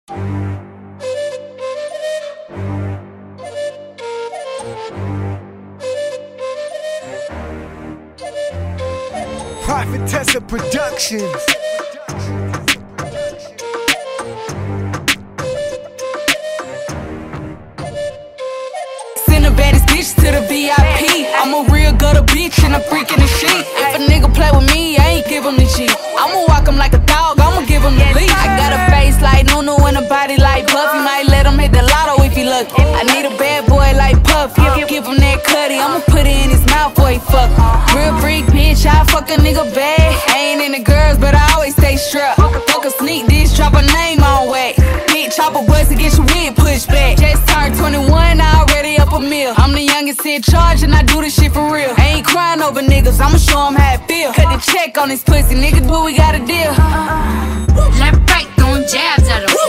Prophetessa Productions. Send the baddest bitch to the VIP. I'm a real gutter bitch and I'm freaking the shit. If a nigga play with me, I ain't give him the G. I'ma walk him like a dog, I'ma give him the lead. I got a face like Nunu and a body like Puff. You might let him hit the lotto if he lucky. I need a bad boy like Puff. Give him that cutty, I'ma put it in his mouth before he fuck. Real freak bitch, I fuck a nigga bad. I ain't into girls, but I always stay strapped. Fuck a sneak dish, drop a name on way. Big chopper bust to get your wig pushed back. Just turned 21, I already up a meal. I'm the youngest in charge and I do this shit for real. I ain't crying over niggas, I'ma show him how it feel. Cut the check on this pussy, nigga, do we got a deal. Left, right, throwing jabs at him.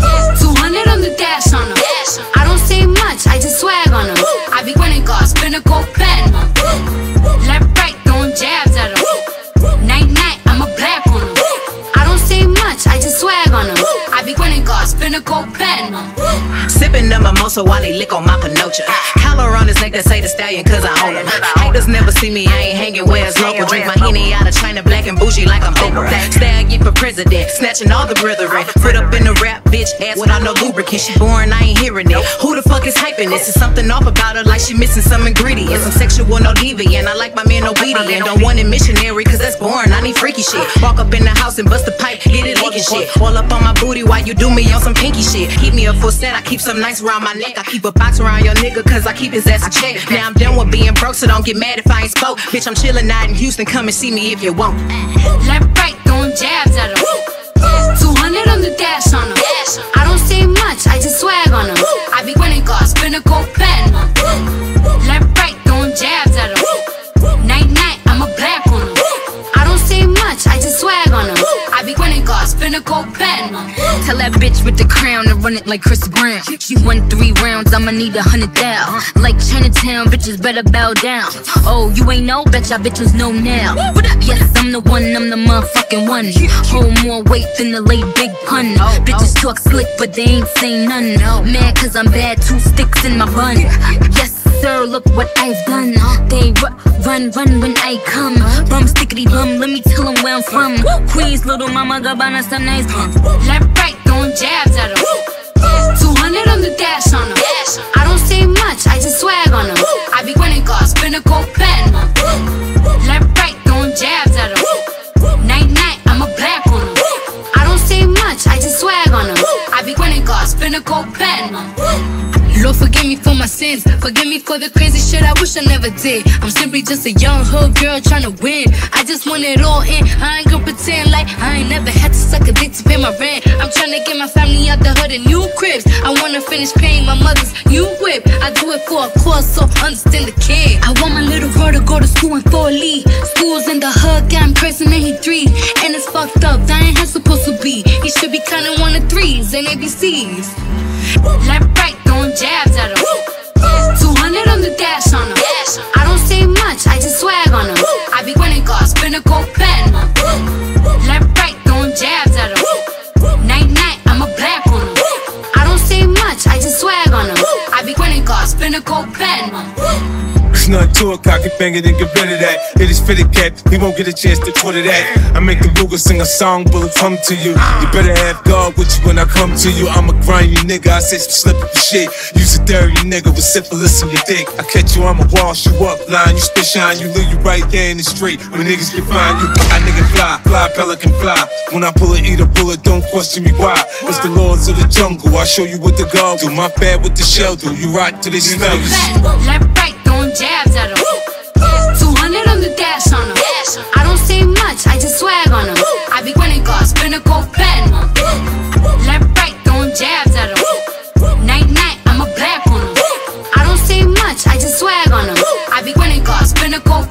200 on the dash on him. I don't say much, I just swag on him. I be winning cars, finna go platinum. Left, right, throwing jabs at him. Night, night, I'm a black on him. I don't say much, I just swag on him. I be winning cars, finna go platinum. Sippin' the mimosa while they lick on my panocha. Collar on his neck that say the stallion cause I own him. Haters never see me, I ain't hanging where it's local. Drink my Henny out of China, black and bougie like I'm Oprah. Stallion for president, snatching all the brethren. Put up in the rap, bitch, ass without no lubricant. She boring, I ain't hearing it. Who the fuck is hyping this? Is something off about her like she missing some ingredients. I'm sexual, no deviant, I like my man obedient. Don't want it missionary cause that's boring, I need freaky shit. Walk up in the house and bust the pipe, get it leaking shit. All up on my booty while you do me on some pinky shit. Keep me a full set, I keep some nice around my neck. I keep a box around your nigga cause I keep his ass in check. Now I'm done with being broke, so don't get mad if I ain't spoke. Bitch, I'm chillin' out in Houston, come and see me if you want. Left, right, throwing jabs at him. 200 on the dash on him. I don't say much, I just swag on him. I be winning cars, finna go platinum. Left, right, throwing jabs at him. Night, night, I'm a black on him. I don't say much, I just swag on him. I be winning cars, finna go platinum. Tell that bitch with the crown to run it like Chris Brown. She won 3 rounds, I'ma need 100,000. Like Chinatown, bitches better bow down. Oh, you ain't know? Bet y'all bitches know now. Yes, I'm the one, I'm the motherfucking one. Hold more weight than the late Big Pun. Bitches talk slick, but they ain't say none. Mad cause I'm bad, 2 sticks in my bun. Yes, sir, look what I've done. They run when I come. Bum stickity bum, let me tell them where I'm from. Queens, little mama, Gabbana, some nice pump. Left, right, throwing jabs at him. 200 on the dash on him. I don't say much, I just swag on him. I be winning cars, finna go platinum. Left, right, throwing jabs at him. Night, night, I'm a black on him. I don't say much, I just swag on him. I be winning cars, finna go platinum. Lord, forgive me for my sins. Forgive me for the crazy shit I wish I never did. I'm simply just a young hood girl tryna win. I just want it all in. I ain't gonna pretend like I ain't never had to suck a dick to pay my rent. I'm tryna get my family out the hood in new cribs. I wanna finish paying my mother's new whip. I do it for a cause, so understand the kid. I want my little girl to go to school in Fort Lee. School's in the hood, got him cursing and he 3. And it's fucked up, that ain't how it's supposed to be. He should be counting 1 to 3s and ABCs. Left, right, throwing jabs at him. 200 on the dash on him. I don't say much, I just swag on him. I be winning cars, finna go platinum. Left, right, throwing jabs at him. Night, night, I'm a black on him. I don't say much, I just swag on him. I be winning cars, finna go platinum. It's nothing to it, cock it, bang it, and get rid of that. It is fitted cat, he won't get a chance to Twitter that. I make the Ruger sing a song, bullets come to you. You better have God with you when I come to you. I'm a grimy nigga, I say some slippery shit. You's a dirty nigga with syphilis in your dick. I catch you, I'ma wash you up, line you, spit shine you, leave you right there in the street. When niggas get fine, you, I nigga fly, pelican fly. When I pull it, eat a bullet, don't question me why. It's the lords of the jungle, I show you what the guard do. My bad with the shell do, you rock till they smell you. Left, right, throwing jabs at him. 200 on the dash on him. I don't say much, I just swag on him. I be winning cars, finna go platinum. Left, right, throwing jabs at him. Night, night, I'm a black on him. I don't say much, I just swag on him. I be winning cars, finna go